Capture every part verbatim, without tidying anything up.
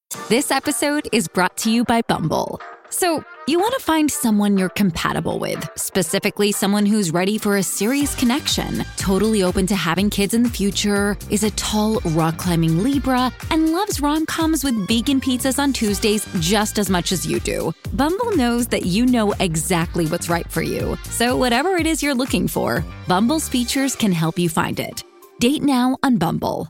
This episode is brought to you by Bumble. So, you want to find someone you're compatible with, specifically someone who's ready for a serious connection, totally open to having kids in the future, is a tall, rock-climbing Libra, and loves rom-coms with vegan pizzas on Tuesdays just as much as you do. Bumble knows that you know exactly what's right for you. So whatever it is you're looking for, Bumble's features can help you find it. Date now on Bumble.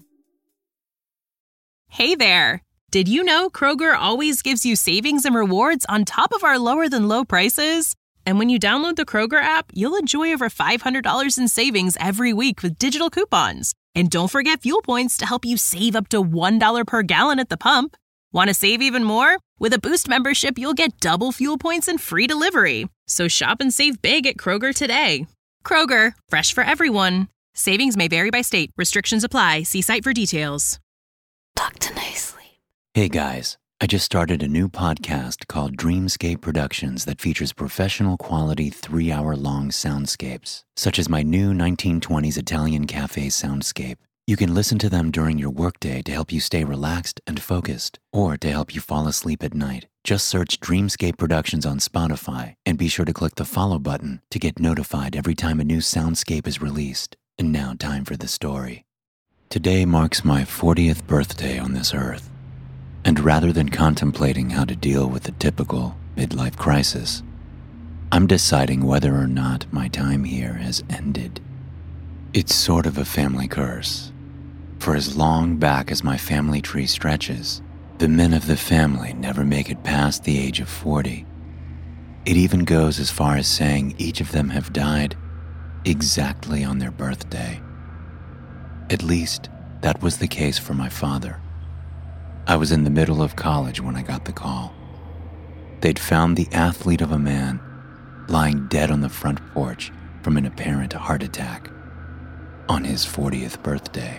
Hey there. Did you know Kroger always gives you savings and rewards on top of our lower than low prices? And when you download the Kroger app, you'll enjoy over five hundred dollars in savings every week with digital coupons. And don't forget fuel points to help you save up to one dollar per gallon at the pump. Want to save even more? With a Boost membership, you'll get double fuel points and free delivery. So shop and save big at Kroger today. Kroger, fresh for everyone. Savings may vary by state. Restrictions apply. See site for details. Talk to nicely. Hey guys, I just started a new podcast called Dreamscape Productions that features professional quality three-hour-long soundscapes, such as my new nineteen twenties Italian cafe soundscape. You can listen to them during your workday to help you stay relaxed and focused, or to help you fall asleep at night. Just search Dreamscape Productions on Spotify and be sure to click the follow button to get notified every time a new soundscape is released. And now time for the story. Today marks my fortieth birthday on this earth. And rather than contemplating how to deal with the typical midlife crisis, I'm deciding whether or not my time here has ended. It's sort of a family curse. For as long back as my family tree stretches, the men of the family never make it past the age of forty. It even goes as far as saying each of them have died exactly on their birthday. At least, that was the case for my father. I was in the middle of college when I got the call. They'd found the athlete of a man lying dead on the front porch from an apparent heart attack on his fortieth birthday.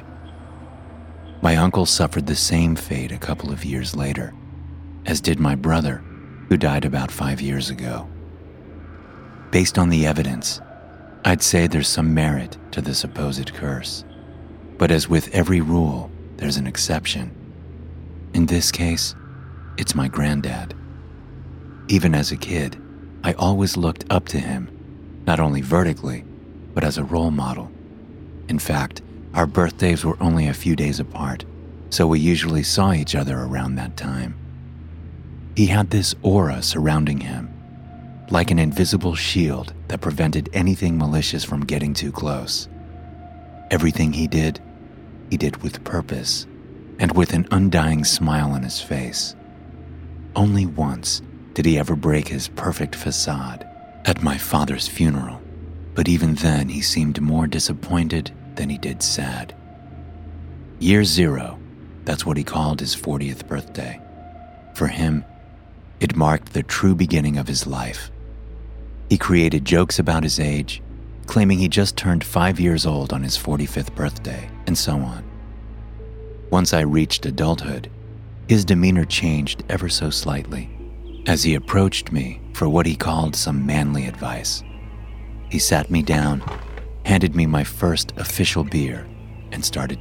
My uncle suffered the same fate a couple of years later, as did my brother, who died about five years ago. Based on the evidence, I'd say there's some merit to the supposed curse. But as with every rule, there's an exception. In this case, it's my granddad. Even as a kid, I always looked up to him, not only vertically, but as a role model. In fact, our birthdays were only a few days apart, so we usually saw each other around that time. He had this aura surrounding him, like an invisible shield that prevented anything malicious from getting too close. Everything he did, he did with purpose, and with an undying smile on his face. Only once did he ever break his perfect facade, at my father's funeral, but even then he seemed more disappointed than he did sad. Year zero, that's what he called his fortieth birthday. For him, it marked the true beginning of his life. He created jokes about his age, claiming he just turned five years old on his forty-fifth birthday, and so on. Once I reached adulthood, his demeanor changed ever so slightly as he approached me for what he called some manly advice. He sat me down, handed me my first official beer, and started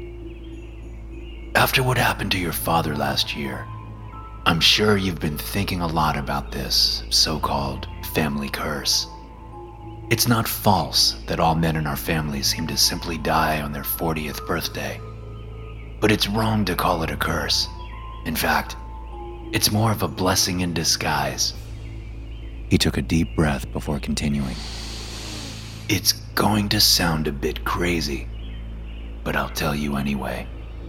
talking. After what happened to your father last year, I'm sure you've been thinking a lot about this so-called family curse. It's not false that all men in our family seem to simply die on their fortieth birthday. But it's wrong to call it a curse. In fact, it's more of a blessing in disguise. He took a deep breath before continuing. It's going to sound a bit crazy, but I'll tell you anyway.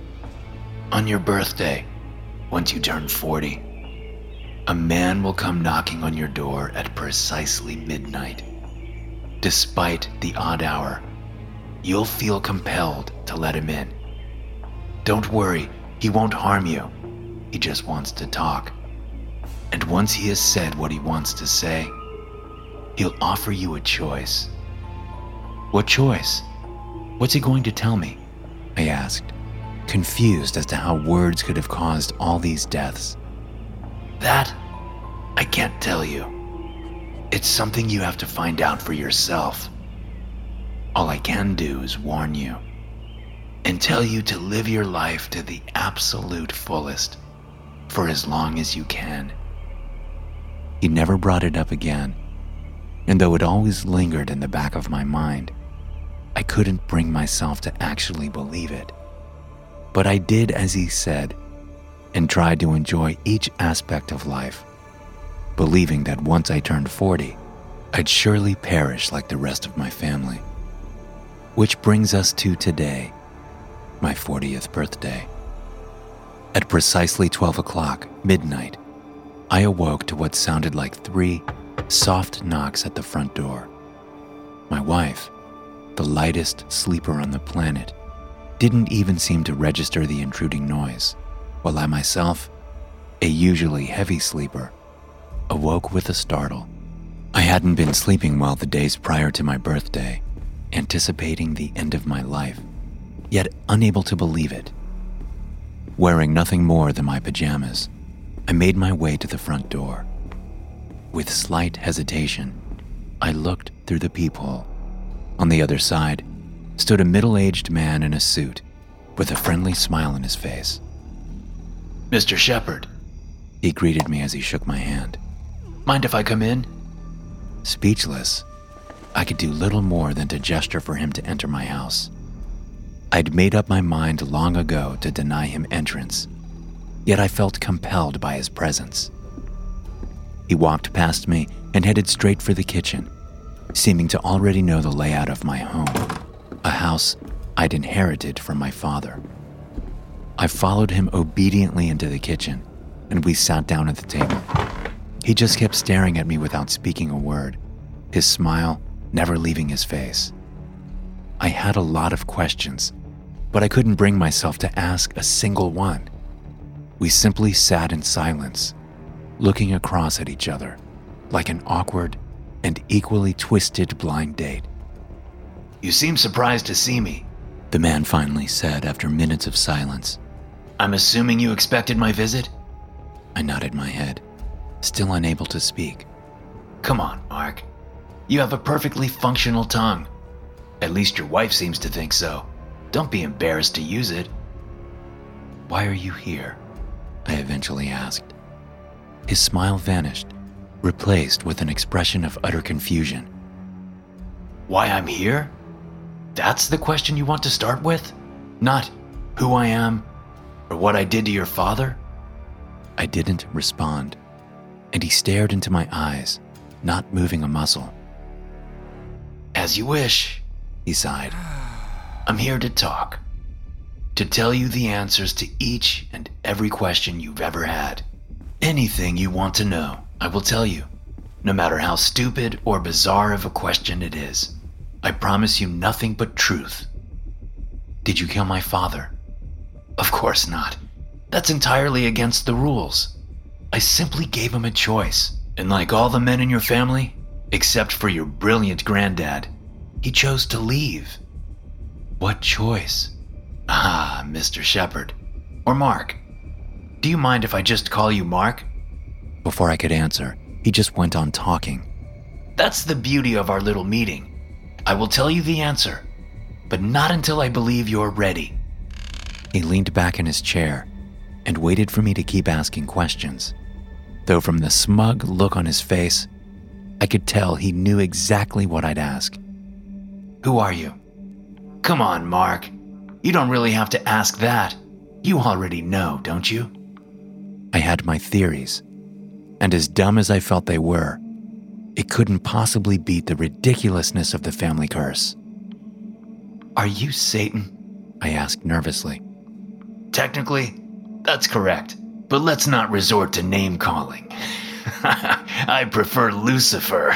On your birthday, once you turn forty, a man will come knocking on your door at precisely midnight. Despite the odd hour, you'll feel compelled to let him in. Don't worry, he won't harm you. He just wants to talk. And once he has said what he wants to say, he'll offer you a choice. What choice? What's he going to tell me? I asked, confused as to how words could have caused all these deaths. That, I can't tell you. It's something you have to find out for yourself. All I can do is warn you and tell you to live your life to the absolute fullest. for as long as you can." He never brought it up again, and though it always lingered in the back of my mind, I couldn't bring myself to actually believe it. But I did as he said, and tried to enjoy each aspect of life, believing that once I turned forty, I'd surely perish like the rest of my family. Which brings us to today, my fortieth birthday. At precisely twelve o'clock, midnight, I awoke to what sounded like three soft knocks at the front door. My wife, the lightest sleeper on the planet, didn't even seem to register the intruding noise, while I myself, a usually heavy sleeper, awoke with a startle. I hadn't been sleeping well the days prior to my birthday, anticipating the end of my life, yet unable to believe it. Wearing nothing more than my pajamas, I made my way to the front door. With slight hesitation, I looked through the peephole. On the other side stood a middle-aged man in a suit with a friendly smile on his face. "Mister Shepard," he greeted me as he shook my hand. "Mind if I come in?" Speechless, I could do little more than to gesture for him to enter my house. I'd made up my mind long ago to deny him entrance, yet I felt compelled by his presence. He walked past me and headed straight for the kitchen, seeming to already know the layout of my home, a house I'd inherited from my father. I followed him obediently into the kitchen, and we sat down at the table. He just kept staring at me without speaking a word, his smile never leaving his face. I had a lot of questions, but I couldn't bring myself to ask a single one. We simply sat in silence, looking across at each other, like an awkward and equally twisted blind date. "You seem surprised to see me," the man finally said after minutes of silence. "I'm assuming you expected my visit?" I nodded my head, still unable to speak. "Come on, Mark. You have a perfectly functional tongue. At least your wife seems to think so. Don't be embarrassed to use it." "Why are you here?" I eventually asked. His smile vanished, replaced with an expression of utter confusion. "Why I'm here? That's the question you want to start with? Not who I am or what I did to your father?" I didn't respond, and he stared into my eyes, not moving a muscle. "As you wish," he sighed. "I'm here to talk, to tell you the answers to each and every question you've ever had. Anything you want to know, I will tell you, no matter how stupid or bizarre of a question it is. I promise you nothing but truth." "Did you kill my father?" "Of course not. That's entirely against the rules. I simply gave him a choice, and like all the men in your family, except for your brilliant granddad, he chose to leave." "What choice?" "Ah, Mister Shepard. Or Mark. Do you mind if I just call you Mark?" Before I could answer, he just went on talking. "That's the beauty of our little meeting. I will tell you the answer, but not until I believe you're ready." He leaned back in his chair and waited for me to keep asking questions, though from the smug look on his face, I could tell he knew exactly what I'd ask. "Who are you?" "Come on, Mark. You don't really have to ask that. You already know, don't you?" I had my theories, and as dumb as I felt they were, it couldn't possibly beat the ridiculousness of the family curse. "Are you Satan?" I asked nervously. "Technically, that's correct, but let's not resort to name-calling. I prefer Lucifer."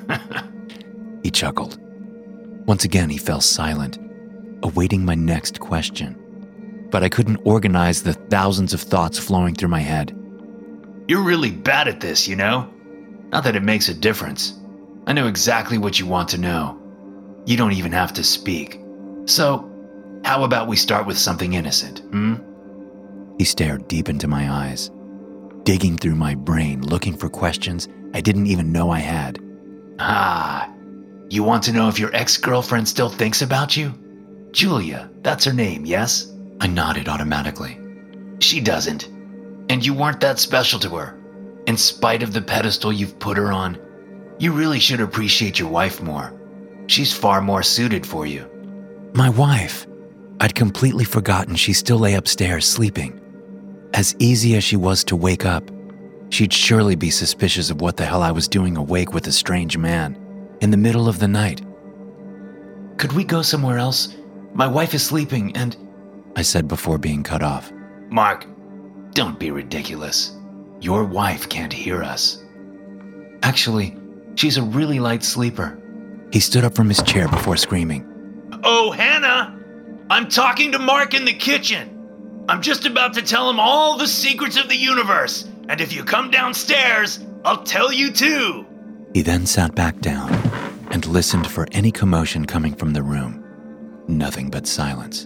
He chuckled. Once again, he fell silent, awaiting my next question. But I couldn't organize the thousands of thoughts flowing through my head. "You're really bad at this, you know? Not that it makes a difference. I know exactly what you want to know. You don't even have to speak. So, how about we start with something innocent, hmm?" He stared deep into my eyes, digging through my brain, looking for questions I didn't even know I had. "Ah, you want to know if your ex-girlfriend still thinks about you? Julia, that's her name, yes?" I nodded automatically. "She doesn't. And you weren't that special to her. In spite of the pedestal you've put her on, you really should appreciate your wife more. She's far more suited for you. My wife? I'd completely forgotten she still lay upstairs sleeping. As easy as she was to wake up, she'd surely be suspicious of what the hell I was doing awake with a strange man in the middle of the night. Could we go somewhere else? My wife is sleeping and... I said before being cut off. Mark, don't be ridiculous. Your wife can't hear us. Actually, she's a really light sleeper. He stood up from his chair before screaming. Oh, Hannah! I'm talking to Mark in the kitchen. I'm just about to tell him all the secrets of the universe. And if you come downstairs, I'll tell you too. He then sat back down and listened for any commotion coming from the room. Nothing but silence.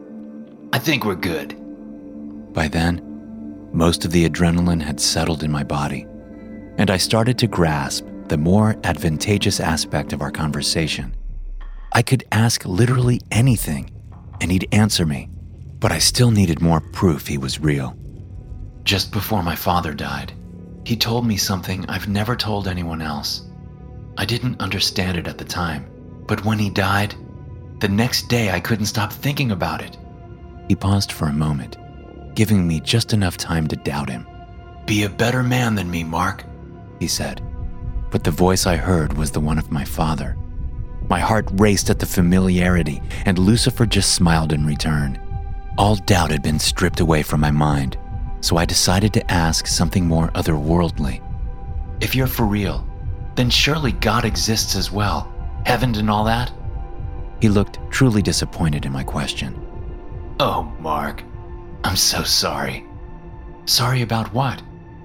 I think we're good. By then, most of the adrenaline had settled in my body, and I started to grasp the more advantageous aspect of our conversation. I could ask literally anything, and he'd answer me, but I still needed more proof he was real. Just before my father died, he told me something I've never told anyone else. I didn't understand it at the time, but when he died, the next day I couldn't stop thinking about it. He paused for a moment, giving me just enough time to doubt him. Be a better man than me, Mark, he said, but the voice I heard was the one of my father. My heart raced at the familiarity, and Lucifer just smiled in return. All doubt had been stripped away from my mind, so I decided to ask something more otherworldly. If you're for real, then surely God exists as well, heaven and all that? He looked truly disappointed in my question. Oh, Mark, I'm so sorry. Sorry about what?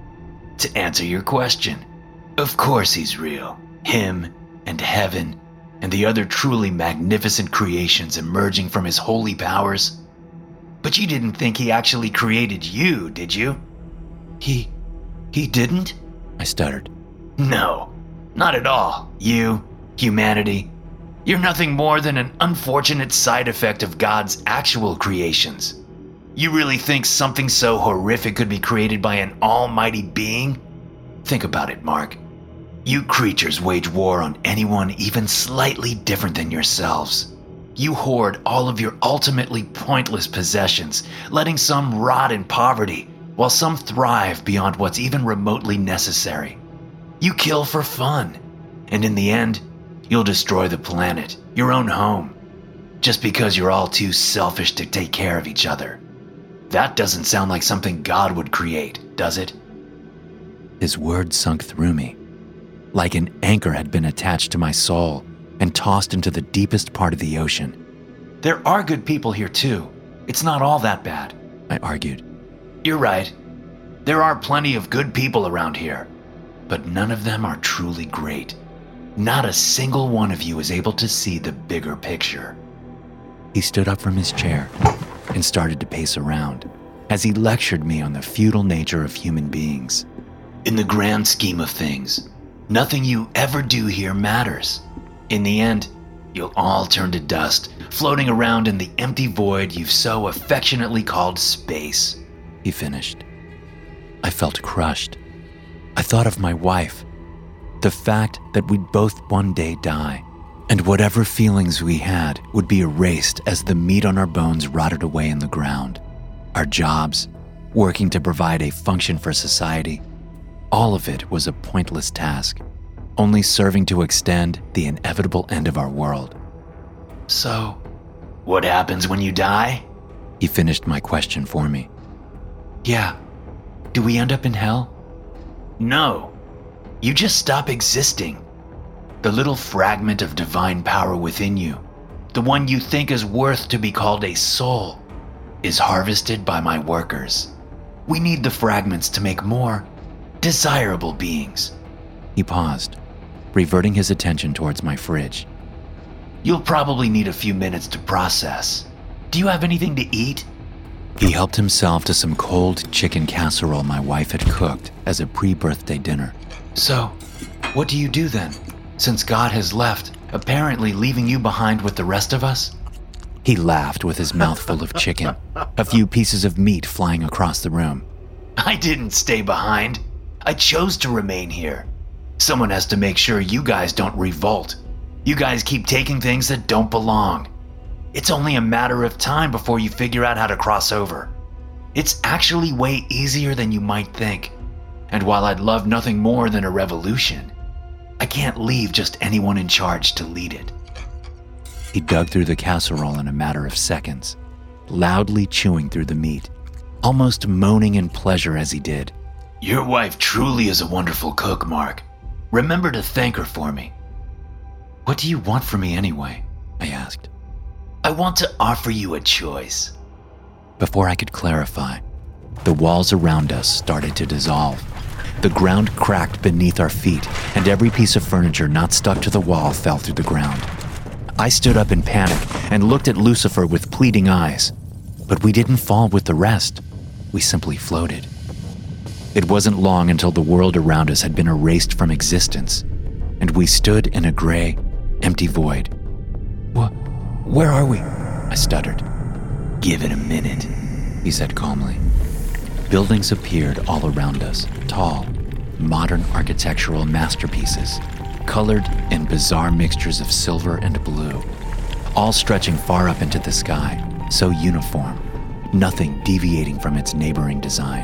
To answer your question, of course he's real. Him and heaven and the other truly magnificent creations emerging from his holy powers. But you didn't think he actually created you, did you? He... he didn't? I stuttered. No, not at all. You, humanity, you're nothing more than an unfortunate side effect of God's actual creations. You really think something so horrific could be created by an almighty being? Think about it, Mark. You creatures wage war on anyone even slightly different than yourselves. You hoard all of your ultimately pointless possessions, letting some rot in poverty, while some thrive beyond what's even remotely necessary. You kill for fun, and in the end, you'll destroy the planet, your own home, just because you're all too selfish to take care of each other. That doesn't sound like something God would create, does it? His words sunk through me, like an anchor had been attached to my soul and tossed into the deepest part of the ocean. There are good people here too. It's not all that bad, I argued. You're right. There are plenty of good people around here, but none of them are truly great. Not a single one of you is able to see the bigger picture. He stood up from his chair and started to pace around as he lectured me on the futile nature of human beings. In the grand scheme of things, nothing you ever do here matters. In the end, you'll all turn to dust, floating around in the empty void you've so affectionately called space, he finished. I felt crushed. I thought of my wife, the fact that we'd both one day die, and whatever feelings we had would be erased as the meat on our bones rotted away in the ground. Our jobs, working to provide a function for society, all of it was a pointless task, only serving to extend the inevitable end of our world. So, what happens when you die? He finished my question for me. Yeah. Do we end up in hell? No. You just stop existing. The little fragment of divine power within you, the one you think is worth to be called a soul, is harvested by my workers. We need the fragments to make more desirable beings. He paused, reverting his attention towards my fridge. You'll probably need a few minutes to process. Do you have anything to eat? He helped himself to some cold chicken casserole my wife had cooked as a pre-birthday dinner. So, what do you do then, since God has left, apparently leaving you behind with the rest of us? He laughed with his mouth full of chicken, a few pieces of meat flying across the room. I didn't stay behind. I chose to remain here. Someone has to make sure you guys don't revolt. You guys keep taking things that don't belong. It's only a matter of time before you figure out how to cross over. It's actually way easier than you might think. And while I'd love nothing more than a revolution, I can't leave just anyone in charge to lead it. He dug through the casserole in a matter of seconds, loudly chewing through the meat, almost moaning in pleasure as he did. Your wife truly is a wonderful cook, Mark. Remember to thank her for me. What do you want from me anyway? I asked. I want to offer you a choice. Before I could clarify, the walls around us started to dissolve. The ground cracked beneath our feet, and every piece of furniture not stuck to the wall fell through the ground. I stood up in panic and looked at Lucifer with pleading eyes. But we didn't fall with the rest. We simply floated. It wasn't long until the world around us had been erased from existence, and we stood in a gray, empty void. What? Where are we? I stuttered. Give it a minute, he said calmly. Buildings appeared all around us, tall, modern architectural masterpieces, colored in bizarre mixtures of silver and blue, all stretching far up into the sky, so uniform, nothing deviating from its neighboring design.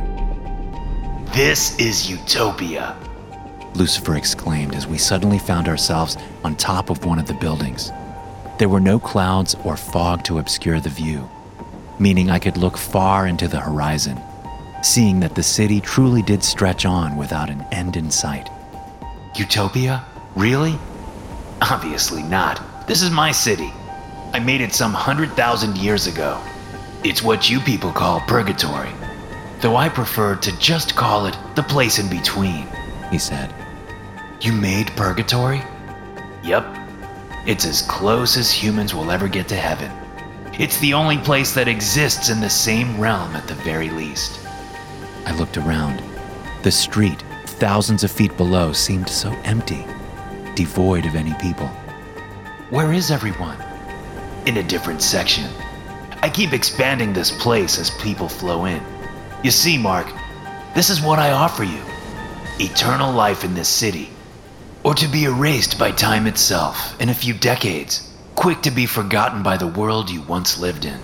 This is Utopia, Lucifer exclaimed as we suddenly found ourselves on top of one of the buildings. There were no clouds or fog to obscure the view, meaning I could look far into the horizon, seeing that the city truly did stretch on without an end in sight. Utopia? Really? Obviously not. This is my city. I made it some hundred thousand years ago. It's what you people call purgatory, though I prefer to just call it the place in between, he said. You made purgatory? Yep. It's as close as humans will ever get to heaven. It's the only place that exists in the same realm at the very least. I looked around. The street, thousands of feet below, seemed so empty, devoid of any people. Where is everyone? In a different section. I keep expanding this place as people flow in. You see, Mark, this is what I offer you. Eternal life in this city, or to be erased by time itself in a few decades, quick to be forgotten by the world you once lived in.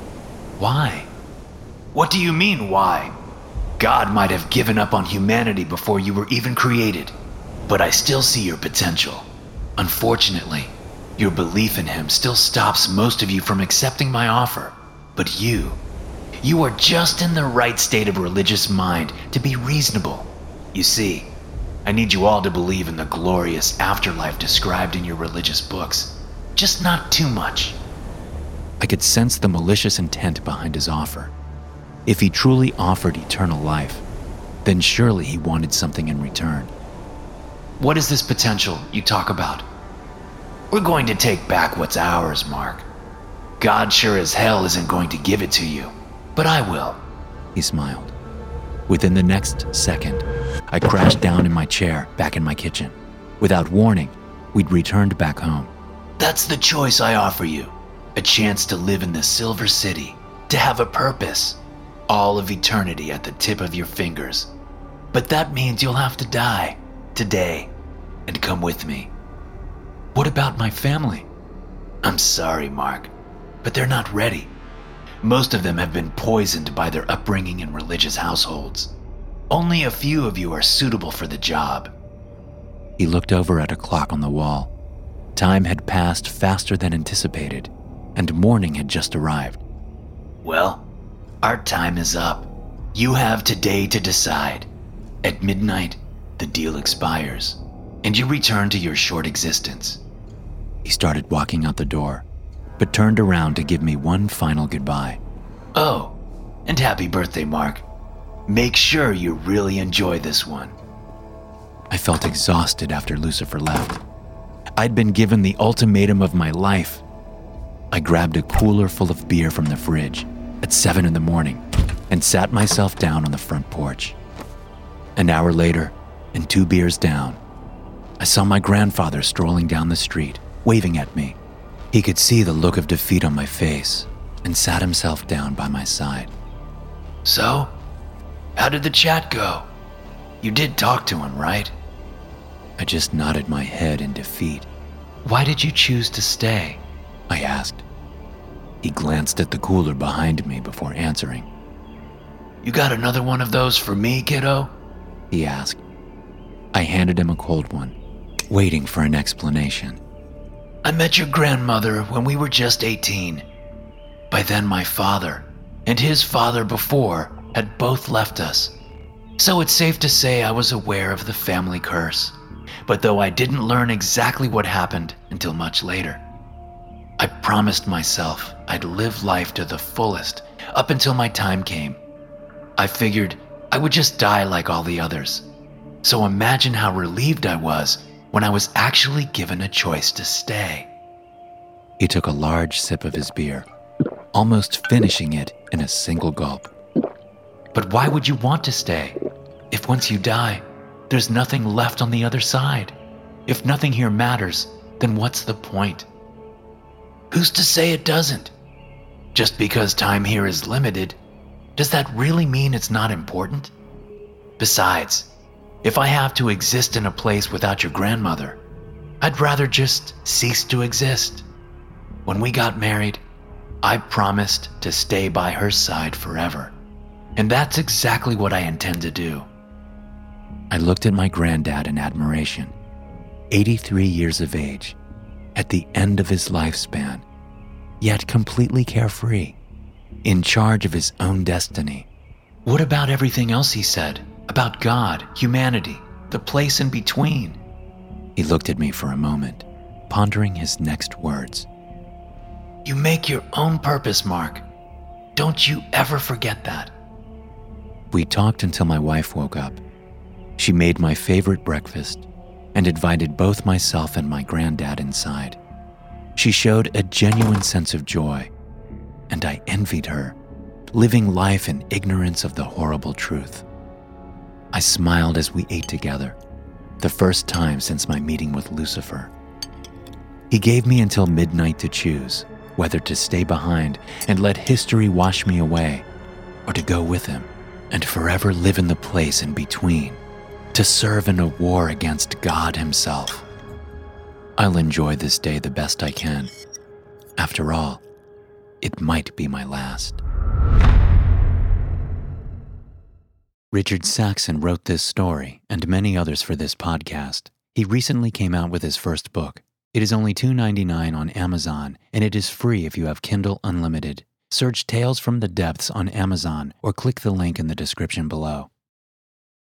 Why? What do you mean, why? God might have given up on humanity before you were even created, but I still see your potential. Unfortunately, your belief in him still stops most of you from accepting my offer. But you, you are just in the right state of religious mind to be reasonable. You see, I need you all to believe in the glorious afterlife described in your religious books. Just not too much. I could sense the malicious intent behind his offer. If he truly offered eternal life, then surely he wanted something in return. What is this potential you talk about? We're going to take back what's ours, Mark. God sure as hell isn't going to give it to you, but I will. He smiled. Within the next second, I crashed down in my chair back in my kitchen. Without warning, we'd returned back home. That's the choice I offer you. A chance to live in the Silver City, to have a purpose. All of eternity at the tip of your fingers. But that means you'll have to die today and come with me. What about my family? I'm sorry, Mark, but they're not ready. Most of them have been poisoned by their upbringing in religious households. Only a few of you are suitable for the job. He looked over at a clock on the wall. Time had passed faster than anticipated, and morning had just arrived. Well, our time is up. You have today to decide. At midnight, the deal expires, and you return to your short existence. He started walking out the door, but turned around to give me one final goodbye. Oh, and happy birthday, Mark. Make sure you really enjoy this one. I felt exhausted after Lucifer left. I'd been given the ultimatum of my life. I grabbed a cooler full of beer from the fridge at seven in the morning and sat myself down on the front porch. An hour later, and two beers down, I saw my grandfather strolling down the street, waving at me. He could see the look of defeat on my face and sat himself down by my side. So, How did the chat go? You did talk to him, right? I just nodded my head in defeat. Why did you choose to stay? I asked. He glanced at the cooler behind me before answering. You got another one of those for me, kiddo? He asked. I handed him a cold one, waiting for an explanation. I met your grandmother when we were just eighteen. By then my father, and his father before, had both left us. So it's safe to say I was aware of the family curse. But though I didn't learn exactly what happened until much later, I promised myself I'd live life to the fullest up until my time came. I figured I would just die like all the others. So imagine how relieved I was when I was actually given a choice to stay. He took a large sip of his beer, almost finishing it in a single gulp. But why would you want to stay? If once you die, there's nothing left on the other side. If nothing here matters, then what's the point? Who's to say it doesn't? Just because time here is limited, does that really mean it's not important? Besides, if I have to exist in a place without your grandmother, I'd rather just cease to exist. When we got married, I promised to stay by her side forever, and that's exactly what I intend to do. I looked at my granddad in admiration, eighty-three years of age, at the end of his lifespan, yet completely carefree, in charge of his own destiny. What about everything else he said? About God, humanity, the place in between? He looked at me for a moment, pondering his next words. You make your own purpose, Mark. Don't you ever forget that. We talked until my wife woke up. She made my favorite breakfast and invited both myself and my granddad inside. She showed a genuine sense of joy, and I envied her, living life in ignorance of the horrible truth. I smiled as we ate together, the first time since my meeting with Lucifer. He gave me until midnight to choose whether to stay behind and let history wash me away, or to go with him and forever live in the place in between, to serve in a war against God himself. I'll enjoy this day the best I can. After all, it might be my last. Richard Saxon wrote this story and many others for this podcast. He recently came out with his first book. It is only two dollars and ninety-nine cents on Amazon, and it is free if you have Kindle Unlimited. Search Tales from the Depths on Amazon or click the link in the description below.